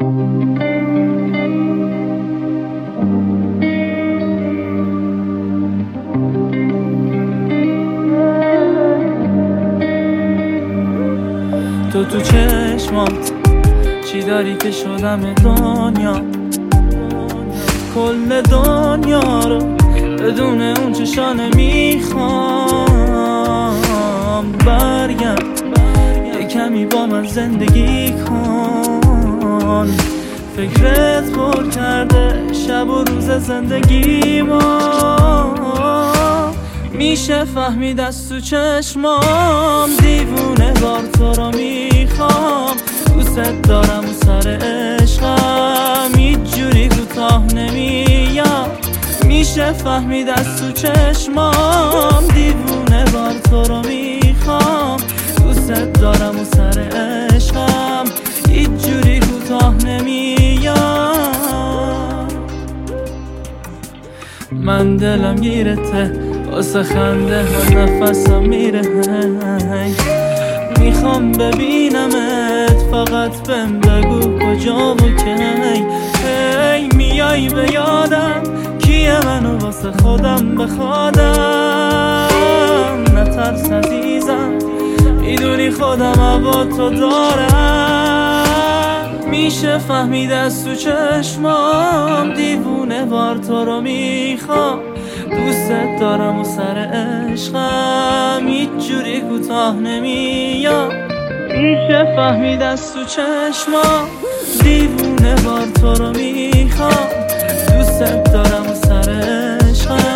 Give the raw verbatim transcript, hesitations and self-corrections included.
تو تو چشمات چی داری که شدم دنیا، کل دنیا رو بدون اون چشانه میخوام. برگرد یه کمی با من زندگی کن، فکرت پر کرده شب و روز زندگی ما. میشه فهمید از تو چشمام دیوونه وار تو رو میخوام. دوست دارم و سر عشقم هیچ جوری کوتاه نمیام. میشه فهمید از تو چشمام دیوونه وار تو رو میخوام. دوست دارم و سر عشقم هیچ جوری کوتاه نمیام. من دلم گیرته واسه خنده ها نفسم میره، میخوام ببینمت فقط بهم بگو کجا و کی. هی میای به یادم کیه منو واسه خودم بخوادم. نترس عزیزم میدونی خودم هوا تو دارم. میشه فهمید از تو چشمام دیوونه وار تو رو میخوام. دوست دارم و سر عشقم هیچ جوری کوتاه نمیام. میشه فهمید از تو چشمام دیوونه وار تو رو میخوام. دوست دارم و سر عشقم